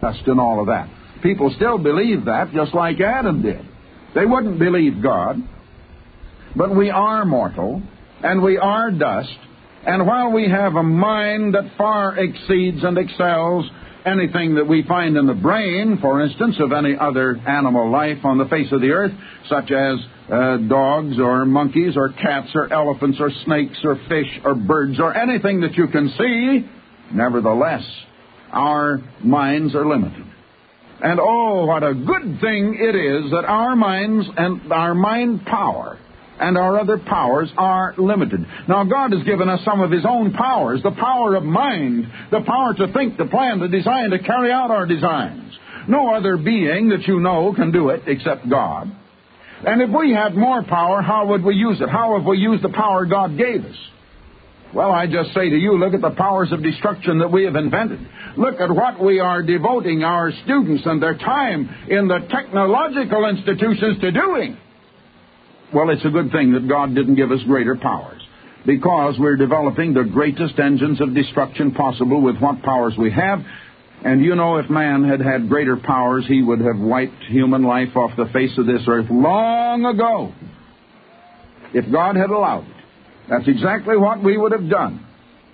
dust and all of that. People still believe that, just like Adam did. They wouldn't believe God. But we are mortal, and we are dust, and while we have a mind that far exceeds and excels anything that we find in the brain, for instance, of any other animal life on the face of the earth, such as dogs or monkeys or cats or elephants or snakes or fish or birds or anything that you can see, nevertheless, our minds are limited. And oh, what a good thing it is that our minds and our mind power and our other powers are limited. Now, God has given us some of His own powers, the power of mind, the power to think, to plan, to design, to carry out our designs. No other being that you know can do it except God. And if we had more power, how would we use it? How have we used the power God gave us? Well, I just say to you, look at the powers of destruction that we have invented. Look at what we are devoting our students and their time in the technological institutions to doing. Well, it's a good thing that God didn't give us greater powers, because we're developing the greatest engines of destruction possible with what powers we have. And you know, if man had had greater powers, he would have wiped human life off the face of this earth long ago, if God had allowed it. That's exactly what we would have done.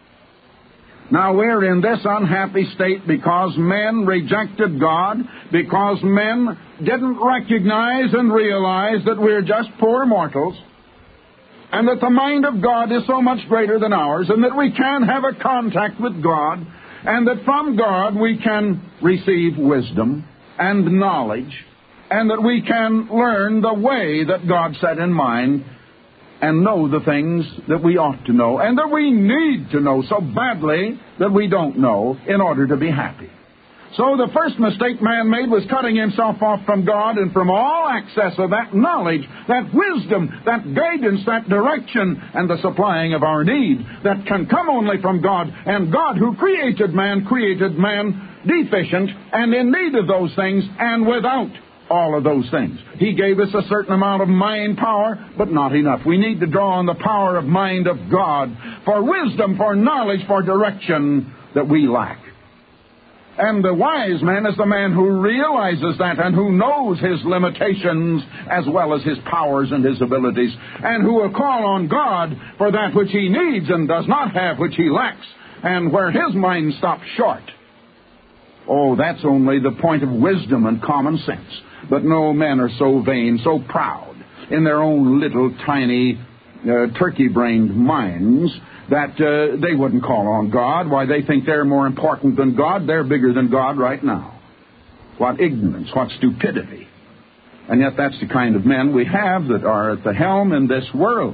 Now, we're in this unhappy state because men rejected God, because men didn't recognize and realize that we're just poor mortals, and that the mind of God is so much greater than ours, and that we can have a contact with God, and that from God we can receive wisdom and knowledge, and that we can learn the way that God set in mind, and know the things that we ought to know, and that we need to know so badly that we don't know in order to be happy. So the first mistake man made was cutting himself off from God and from all access of that knowledge, that wisdom, that guidance, that direction, and the supplying of our need that can come only from God. And God, who created man deficient and in need of those things and without all of those things. He gave us a certain amount of mind power, but not enough. We need to draw on the power of mind of God for wisdom, for knowledge, for direction that we lack. And the wise man is the man who realizes that and who knows his limitations as well as his powers and his abilities, and who will call on God for that which he needs and does not have, which he lacks, and where his mind stops short. Oh, that's only the point of wisdom and common sense. But no, men are so vain, so proud in their own little tiny turkey-brained minds that they wouldn't call on God. Why, they think they're more important than God. They're bigger than God right now. What ignorance, what stupidity. And yet that's the kind of men we have that are at the helm in this world.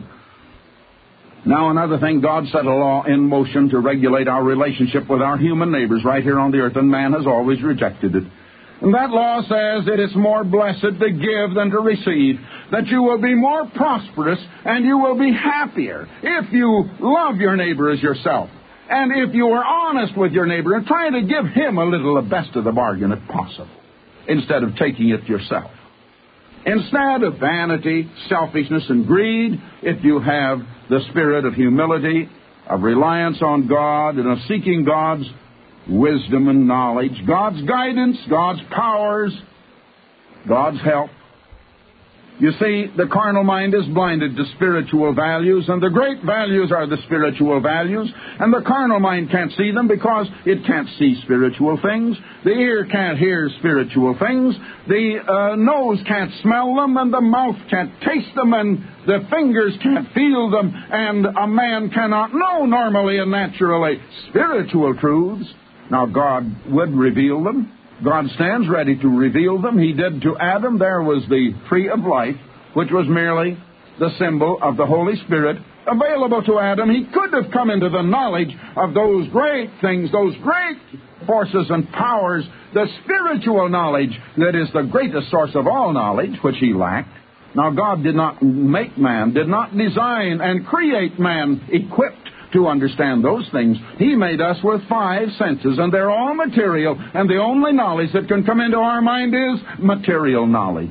Now, another thing, God set a law in motion to regulate our relationship with our human neighbors right here on the earth, and man has always rejected it. And that law says it is more blessed to give than to receive, that you will be more prosperous and you will be happier if you love your neighbor as yourself, and if you are honest with your neighbor and try to give him a little of the best of the bargain if possible, instead of taking it yourself. Instead of vanity, selfishness, and greed, if you have the spirit of humility, of reliance on God, and of seeking God's wisdom and knowledge, God's guidance, God's powers, God's help. You see, the carnal mind is blinded to spiritual values, and the great values are the spiritual values, and the carnal mind can't see them because it can't see spiritual things. The ear can't hear spiritual things. The nose can't smell them, and the mouth can't taste them, and the fingers can't feel them, and a man cannot know normally and naturally spiritual truths. Now, God would reveal them. God stands ready to reveal them. He did to Adam. There was the tree of life, which was merely the symbol of the Holy Spirit available to Adam. He could have come into the knowledge of those great things, those great forces and powers, the spiritual knowledge that is the greatest source of all knowledge, which he lacked. Now, God did not make man, did not design and create man equipped to understand those things. He made us with 5 senses, and they're all material, and the only knowledge that can come into our mind is material knowledge.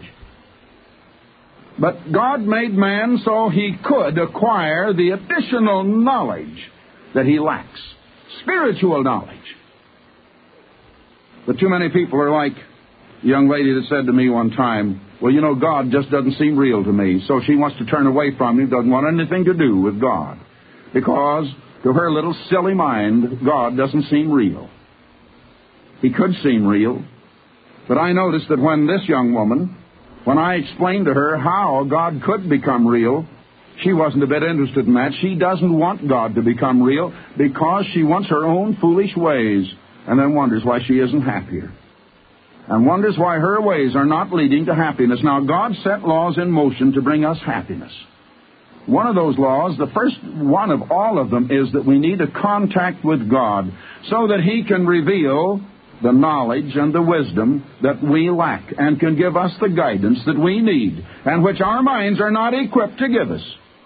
But God made man so he could acquire the additional knowledge that he lacks, spiritual knowledge. But too many people are like a young lady that said to me one time, well, you know, God just doesn't seem real to me. So she wants to turn away from him, doesn't want anything to do with God. Because to her little silly mind, God doesn't seem real. He could seem real. But I noticed that when this young woman, when I explained to her how God could become real, she wasn't a bit interested in that. She doesn't want God to become real because she wants her own foolish ways, and then wonders why she isn't happier. And wonders why her ways are not leading to happiness. Now, God set laws in motion to bring us happiness. One of those laws, the first one of all of them, is that we need a contact with God so that He can reveal the knowledge and the wisdom that we lack and can give us the guidance that we need and which our minds are not equipped to give us.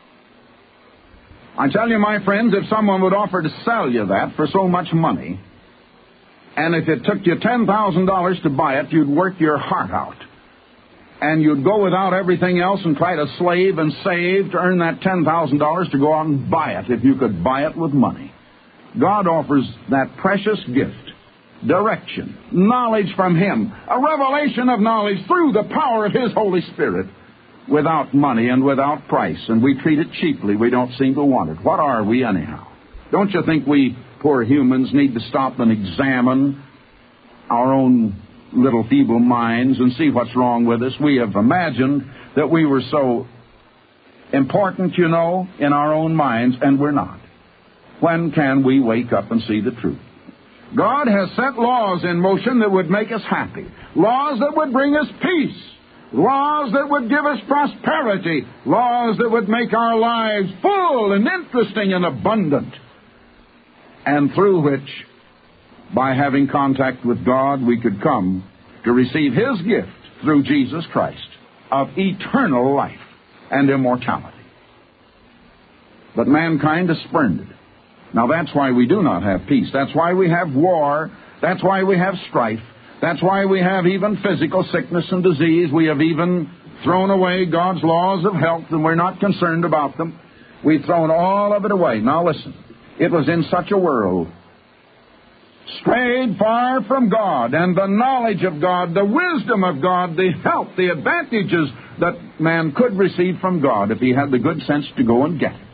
I tell you, my friends, if someone would offer to sell you that for so much money, and if it took you $10,000 to buy it, you'd work your heart out. And you'd go without everything else and try to slave and save to earn that $10,000 to go out and buy it if you could buy it with money. God offers that precious gift, direction, knowledge from Him, a revelation of knowledge through the power of His Holy Spirit, without money and without price. And we treat it cheaply. We don't seem to want it. What are we anyhow? Don't you think we poor humans need to stop and examine our own little feeble minds and see what's wrong with us? We have imagined that we were so important, you know, in our own minds, and we're not. When can we wake up and see the truth? God has set laws in motion that would make us happy, laws that would bring us peace, laws that would give us prosperity, laws that would make our lives full and interesting and abundant, and through which, by having contact with God, we could come to receive His gift through Jesus Christ of eternal life and immortality. But mankind has spurned it. Now that's why we do not have peace. That's why we have war. That's why we have strife. That's why we have even physical sickness and disease. We have even thrown away God's laws of health, and we're not concerned about them. We've thrown all of it away. Now listen, it was in such a world, strayed far from God and the knowledge of God, the wisdom of God, the help, the advantages that man could receive from God if he had the good sense to go and get it.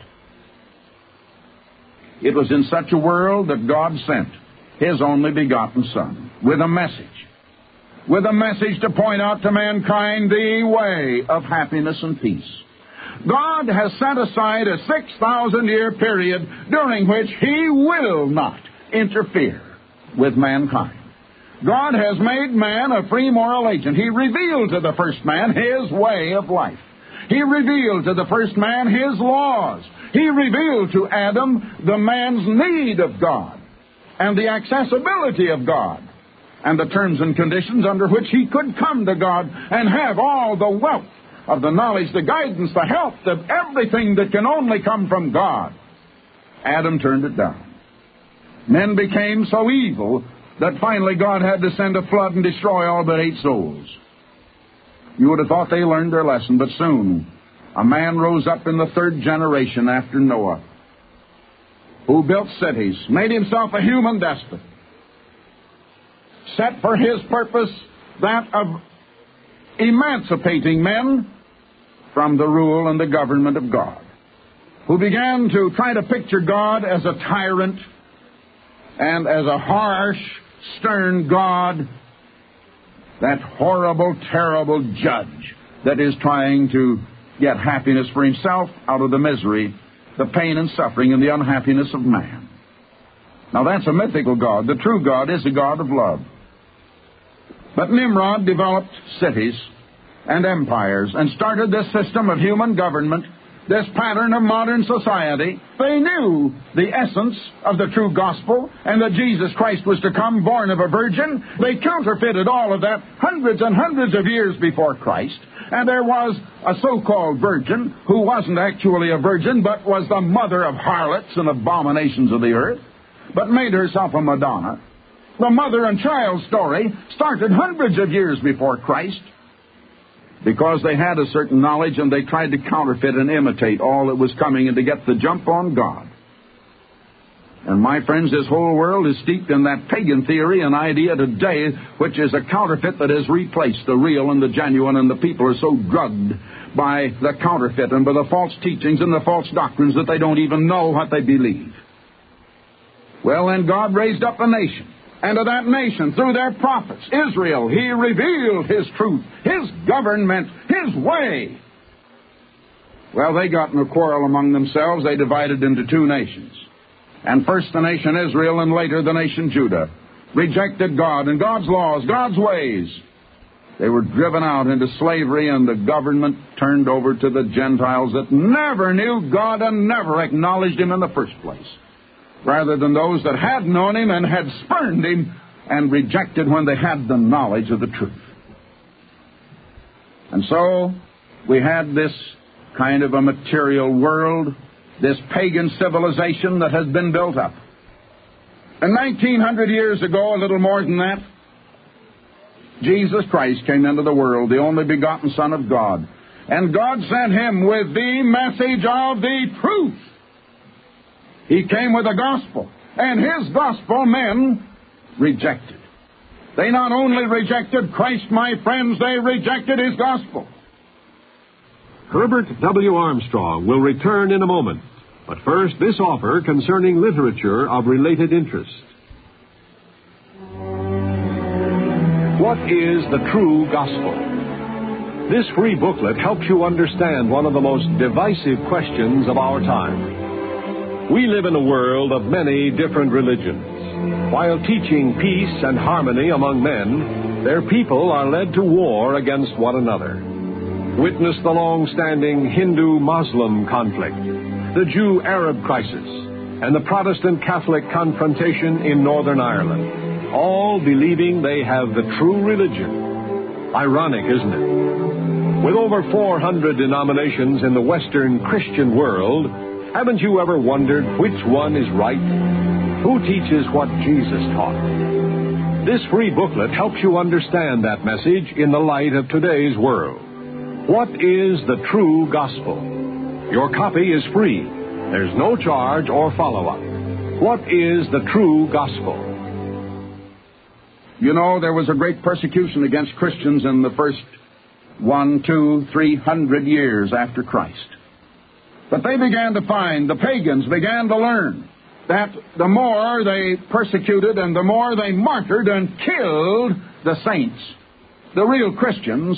It was in such a world that God sent His only begotten Son with a message to point out to mankind the way of happiness and peace. God has set aside a 6,000-year period during which He will not interfere with mankind. God has made man a free moral agent. He revealed to the first man His way of life. He revealed to the first man His laws. He revealed to Adam the man's need of God and the accessibility of God and the terms and conditions under which he could come to God and have all the wealth of the knowledge, the guidance, the help, everything that can only come from God. Adam turned it down. Men became so evil that finally God had to send a flood and destroy all but 8 souls. You would have thought they learned their lesson, but soon a man rose up in the 3rd generation after Noah, who built cities, made himself a human despot, set for his purpose that of emancipating men from the rule and the government of God, who began to try to picture God as a tyrant and as a harsh, stern God, that horrible, terrible judge that is trying to get happiness for himself out of the misery, the pain and suffering and the unhappiness of man. Now that's a mythical God. The true God is a God of love. But Nimrod developed cities and empires and started this system of human government, this pattern of modern society. They knew the essence of the true gospel and that Jesus Christ was to come born of a virgin. They counterfeited all of that hundreds and hundreds of years before Christ. And there was a so-called virgin who wasn't actually a virgin but was the mother of harlots and abominations of the earth, but made herself a Madonna. The mother and child story started hundreds of years before Christ because they had a certain knowledge and they tried to counterfeit and imitate all that was coming and to get the jump on God. And my friends, this whole world is steeped in that pagan theory and idea today, which is a counterfeit that has replaced the real and the genuine, and the people are so drugged by the counterfeit and by the false teachings and the false doctrines that they don't even know what they believe. Well, then God raised up a nation, and to that nation, through their prophets, Israel, He revealed His truth, His government, His way. Well, they got in a quarrel among themselves. They divided into two nations. And first the nation Israel, and later the nation Judah, rejected God and God's laws, God's ways. They were driven out into slavery, and the government turned over to the Gentiles that never knew God and never acknowledged Him in the first place, rather than those that had known Him and had spurned Him and rejected when they had the knowledge of the truth. And so we had this kind of a material world, this pagan civilization that has been built up. And 1900 years ago, a little more than that, Jesus Christ came into the world, the only begotten Son of God. And God sent Him with the message of the truth. He came with a gospel, and His gospel men rejected. They not only rejected Christ, my friends, they rejected His gospel. Herbert W. Armstrong will return in a moment. But first, this offer concerning literature of related interest. What is the true gospel? This free booklet helps you understand one of the most divisive questions of our time. We live in a world of many different religions. While teaching peace and harmony among men, their people are led to war against one another. Witness the long-standing Hindu-Muslim conflict, the Jew-Arab crisis, and the Protestant-Catholic confrontation in Northern Ireland, all believing they have the true religion. Ironic, isn't it? With over 400 denominations in the Western Christian world, haven't you ever wondered which one is right? Who teaches what Jesus taught? This free booklet helps you understand that message in the light of today's world. What is the true gospel? Your copy is free. There's no charge or follow-up. What is the true gospel? You know, there was a great persecution against Christians in the first 300 years after Christ. But they began to find, the pagans began to learn, that the more they persecuted and the more they martyred and killed the saints, the real Christians,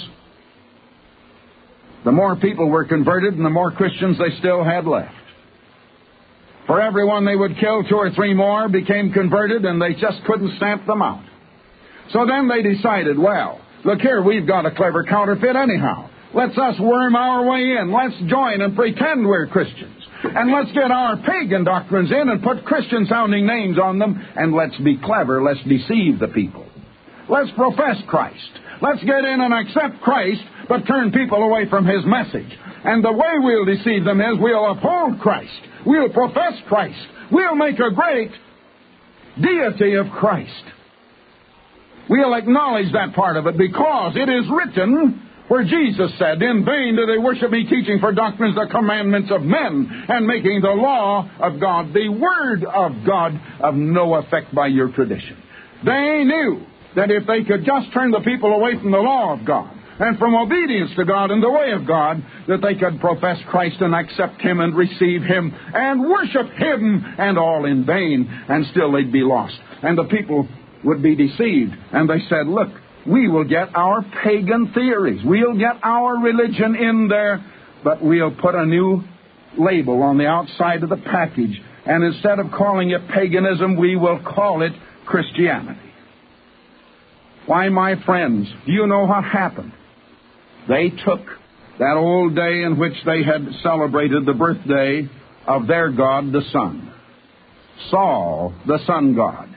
the more people were converted and the more Christians they still had left. For everyone they would kill, 2 or 3 more became converted, and they just couldn't stamp them out. So then they decided, well, look here, we've got a clever counterfeit anyhow. Let's us worm our way in. Let's join and pretend we're Christians. And let's get our pagan doctrines in and put Christian-sounding names on them, and let's be clever. Let's deceive the people. Let's profess Christ. Let's get in and accept Christ, but turn people away from His message. And the way we'll deceive them is we'll uphold Christ. We'll profess Christ. We'll make a great deity of Christ. We'll acknowledge that part of it, because it is written where Jesus said, "In vain do they worship me, teaching for doctrines the commandments of men, and making the law of God, the word of God, of no effect by your tradition." They knew that if they could just turn the people away from the law of God and from obedience to God and the way of God, that they could profess Christ and accept Him and receive Him and worship Him, and all in vain, and still they'd be lost. And the people would be deceived. And they said, look, we will get our pagan theories. We'll get our religion in there, but we'll put a new label on the outside of the package. And instead of calling it paganism, we will call it Christianity. Why, my friends, do you know what happened? They took that old day in which they had celebrated the birthday of their god, the sun, Saul, the sun god,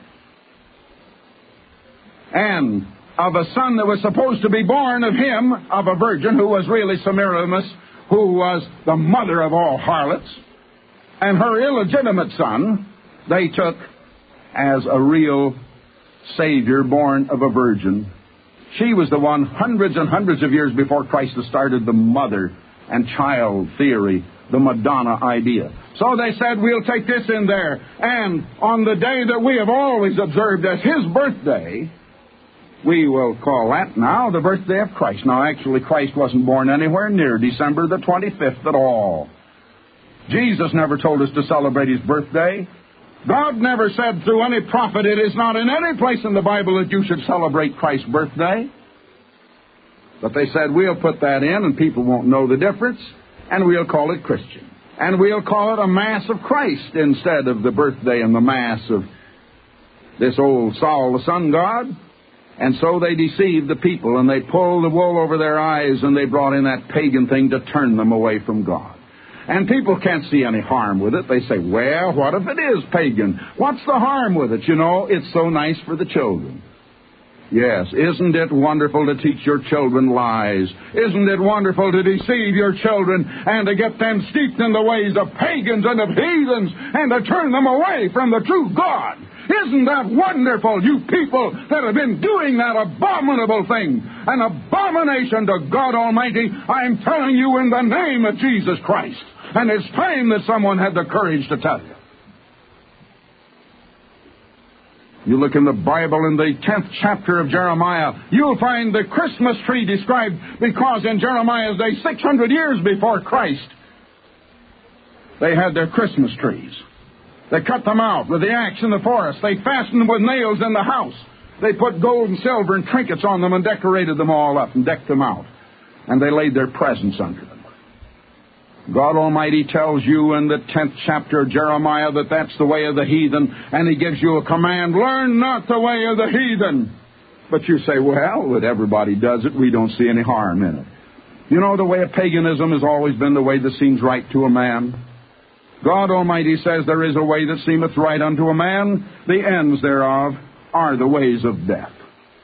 and of a son that was supposed to be born of him, of a virgin who was really Semiramis, who was the mother of all harlots, and her illegitimate son, they took as a real Savior born of a virgin. She was the one hundreds and hundreds of years before Christ started the mother and child theory the Madonna idea. So they said, we'll take this in there, and on the day that we have always observed as his birthday, we will call that now the birthday of Christ. Now, actually, Christ wasn't born anywhere near December the 25th at all. Jesus never told us to celebrate his birthday. God never said through any prophet, it is not in any place in the Bible that you should celebrate Christ's birthday. But they said, we'll put that in and people won't know the difference, and we'll call it Christian. And we'll call it a Mass of Christ instead of the birthday and the Mass of this old Saul the sun god. And so they deceived the people, and they pulled the wool over their eyes, and they brought in that pagan thing to turn them away from God. And people can't see any harm with it. They say, well, what if it is pagan? What's the harm with it? You know, it's so nice for the children. Yes, isn't it wonderful to teach your children lies? Isn't it wonderful to deceive your children and to get them steeped in the ways of pagans and of heathens and to turn them away from the true God? Isn't that wonderful, you people that have been doing that abominable thing, an abomination to God Almighty? I'm telling you in the name of Jesus Christ. And it's time that someone had the courage to tell you. You look in the Bible in the 10th chapter of Jeremiah, you'll find the Christmas tree described because in Jeremiah's day, 600 years before Christ, they had their Christmas trees. They cut them out with the axe in the forest. They fastened them with nails in the house. They put gold and silver and trinkets on them and decorated them all up and decked them out. And they laid their presents under them. God Almighty tells you in the 10th chapter of Jeremiah that that's the way of the heathen, and he gives you a command, learn not the way of the heathen. But you say, well, that everybody does it, we don't see any harm in it. You know, the way of paganism has always been the way that seems right to a man. God Almighty says there is a way that seemeth right unto a man, the ends thereof are the ways of death.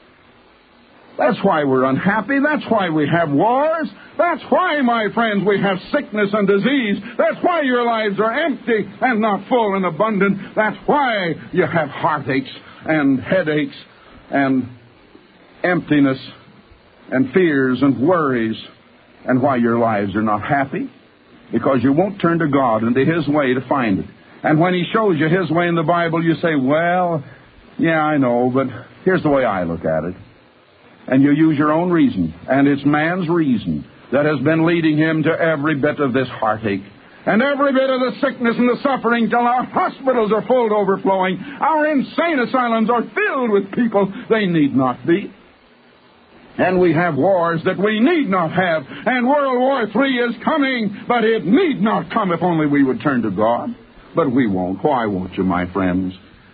That's why we're unhappy. That's why we have wars. That's why, my friends, we have sickness and disease. That's why your lives are empty and not full and abundant. That's why you have heartaches and headaches and emptiness and fears and worries, and why your lives are not happy. Because you won't turn to God and to his way to find it. And when he shows you his way in the Bible, you say, well, yeah, I know, but here's the way I look at it. And you use your own reason, and it's man's reason that has been leading him to every bit of this heartache and every bit of the sickness and the suffering till our hospitals are full to overflowing. Our insane asylums are filled with people they need not be. And we have wars that we need not have, and World War III is coming, but it need not come if only we would turn to God. But we won't. Why won't you, my friends?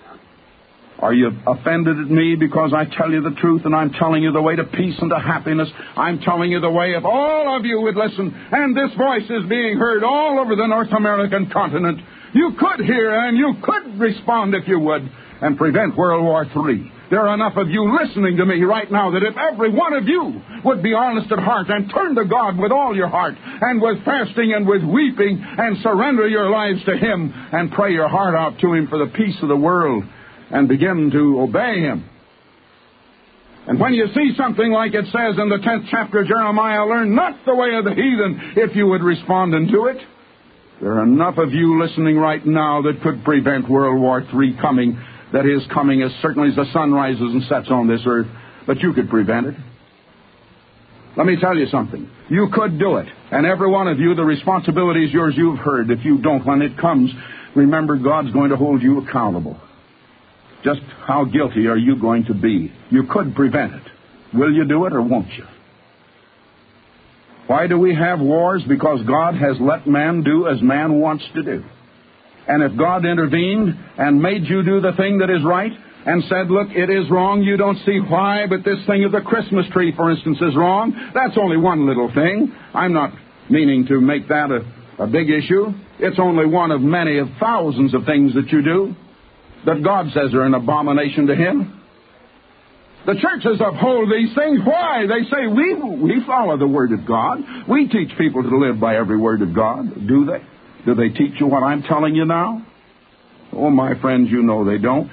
Are you offended at me because I tell you the truth and I'm telling you the way to peace and to happiness? I'm telling you the way if all of you would listen, and this voice is being heard all over the North American continent. You could hear and you could respond if you would and prevent World War III. There are enough of you listening to me right now that if every one of you would be honest at heart and turn to God with all your heart and with fasting and with weeping and surrender your lives to him and pray your heart out to him for the peace of the world, and begin to obey him. And when you see something like it says in the 10th chapter of Jeremiah, learn not the way of the heathen, if you would respond unto it. There are enough of you listening right now that could prevent World War III coming, that is coming as certainly as the sun rises and sets on this earth, but you could prevent it. Let me tell you something. You could do it. And every one of you, the responsibility is yours. You've heard. If you don't, when it comes, remember God's going to hold you accountable. Just how guilty are you going to be? You could prevent it. Will you do it or won't you? Why do we have wars? Because God has let man do as man wants to do. And if God intervened and made you do the thing that is right and said, look, it is wrong, you don't see why, but this thing of the Christmas tree, for instance, is wrong, that's only one little thing. I'm not meaning to make that a big issue. It's only one of many of thousands of things that you do that God says are an abomination to him. The churches uphold these things. Why? They say, we follow the Word of God. We teach people to live by every Word of God. Do they? Do they teach you what I'm telling you now? Oh, my friends, you know they don't.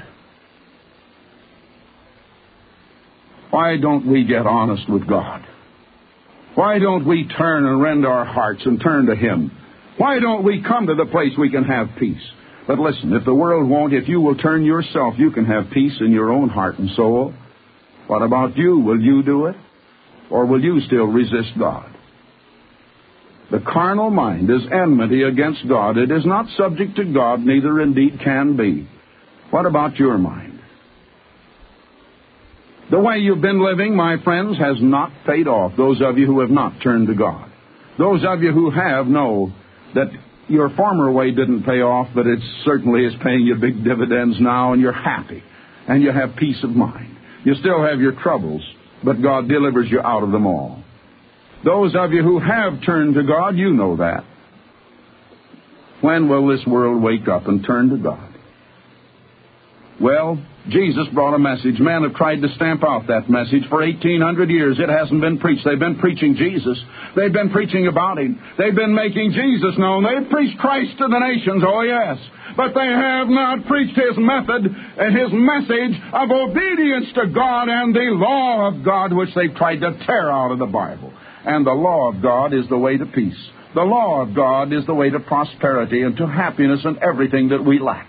Why don't we get honest with God? Why don't we turn and rend our hearts and turn to him Why don't we come to the place we can have peace? But listen, if the world won't, if you will turn yourself, you can have peace in your own heart and soul. What about you? Will you do it? Or will you still resist God? The carnal mind is enmity against God. It is not subject to God, neither indeed can be. What about your mind? The way you've been living, my friends, has not paid off. Those of you who have not turned to God. Those of you who have know that your former way didn't pay off, but it certainly is paying you big dividends now, and you're happy, and you have peace of mind. You still have your troubles, but God delivers you out of them all. Those of you who have turned to God, you know that. When will this world wake up and turn to God? Well, Jesus brought a message. Men have tried to stamp out that message for 1,800 years. It hasn't been preached. They've been preaching Jesus. They've been preaching about Him. They've been making Jesus known. They've preached Christ to the nations, oh yes. But they have not preached His method and His message of obedience to God and the law of God, which they've tried to tear out of the Bible. And the law of God is the way to peace. The law of God is the way to prosperity and to happiness and everything that we lack.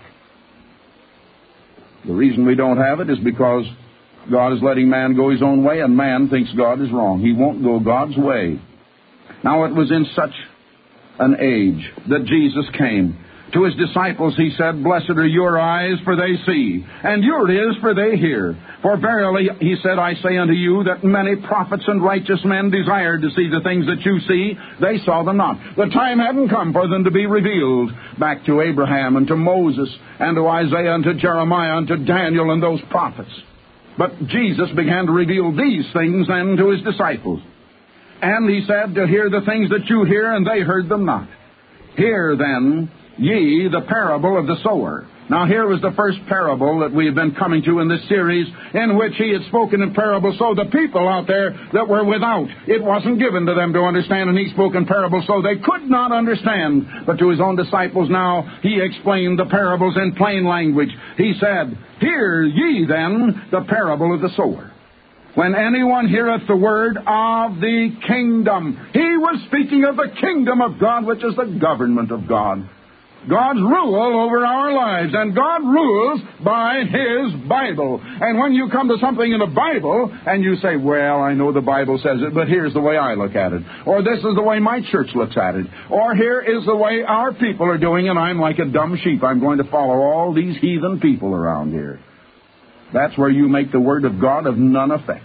The reason we don't have it is because God is letting man go his own way, and man thinks God is wrong. He won't go God's way. Now, it was in such an age that Jesus came. To His disciples He said, "Blessed are your eyes, for they see, and your ears, for they hear. For verily," He said, "I say unto you, that many prophets and righteous men desired to see the things that you see. They saw them not." The time hadn't come for them to be revealed back to Abraham and to Moses and to Isaiah and to Jeremiah and to Daniel and those prophets. But Jesus began to reveal these things then to His disciples. And He said, "To hear the things that you hear, and they heard them not. Hear then ye the parable of the sower." Now here was the first parable that we have been coming to in this series, in which He had spoken in parables. So the people out there that were without, it wasn't given to them to understand, and He spoke in parables, so they could not understand. But to His own disciples now, He explained the parables in plain language. He said, "Hear ye then the parable of the sower. When anyone heareth the word of the kingdom," He was speaking of the kingdom of God, which is the government of God. God's rule over our lives, and God rules by His Bible. And when you come to something in the Bible, and you say, "Well, I know the Bible says it, but here's the way I look at it," or "This is the way my church looks at it," or "Here is the way our people are doing, and I'm like a dumb sheep. I'm going to follow all these heathen people around here." That's where you make the Word of God of none effect.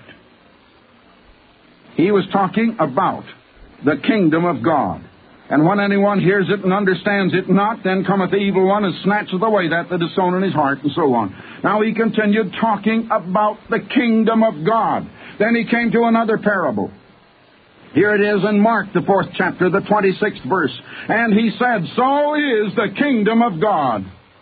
He was talking about the kingdom of God. "And when anyone hears it and understands it not, then cometh the evil one and snatcheth away that is sown in his heart," and so on. Now He continued talking about the kingdom of God. Then He came to another parable. Here it is in Mark, the 4th chapter, the 26th verse. "And He said, So is the kingdom of God.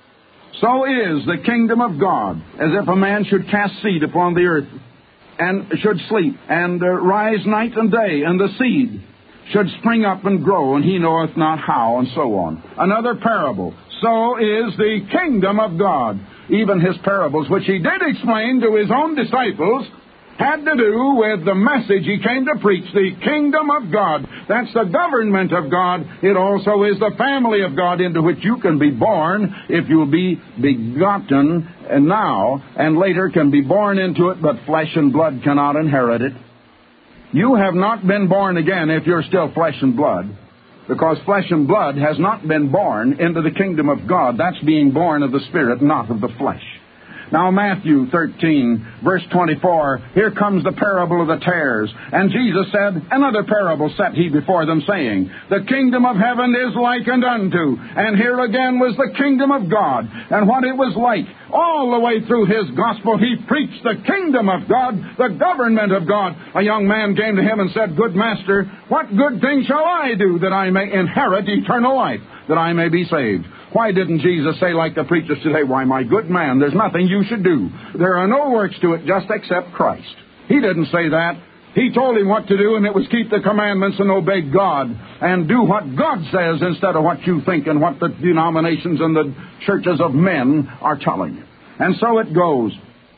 So is the kingdom of God, as if a man should cast seed upon the earth, and should sleep, and rise night and day, and the seed should spring up and grow, and he knoweth not how," and so on. Another parable. So is the kingdom of God. Even His parables, which He did explain to His own disciples, had to do with the message He came to preach, the kingdom of God. That's the government of God. It also is the family of God, into which you can be born if you will be begotten now, and later can be born into it, but flesh and blood cannot inherit it. You have not been born again if you're still flesh and blood, because flesh and blood has not been born into the kingdom of God. That's being born of the Spirit, not of the flesh. Now, Matthew 13, verse 24, here comes the parable of the tares. "And Jesus said, Another parable set He before them, saying, The kingdom of heaven is likened unto," and here again was the kingdom of God, and what it was like. All the way through His gospel, He preached the kingdom of God, the government of God. A young man came to Him and said, "Good Master, what good thing shall I do that I may inherit eternal life, that I may be saved?" Why didn't Jesus say, like the preachers today, "Why, my good man, there's nothing you should do. There are no works to it, just accept Christ"? He didn't say that. He told him what to do, and it was keep the commandments and obey God, and do what God says instead of what you think and what the denominations and the churches of men are telling you. And so it goes.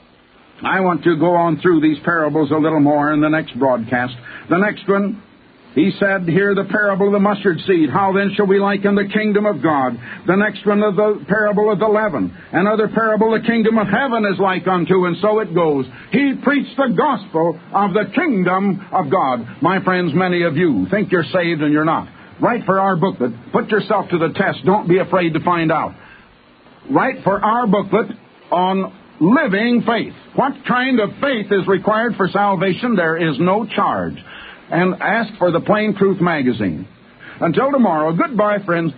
I want to go on through these parables a little more in the next broadcast. The next one He said here the parable of the mustard seed. How then shall we liken the kingdom of God? The next one of the parable of the leaven. Another parable, the kingdom of heaven is like unto, and so it goes. He preached the gospel of the kingdom of God. My friends, many of you think you're saved and you're not. Write for our booklet. Put yourself to the test. Don't be afraid to find out. Write for our booklet on living faith. What kind of faith is required for salvation? There is no charge. And ask for the Plain Truth magazine. Until tomorrow, goodbye, friends.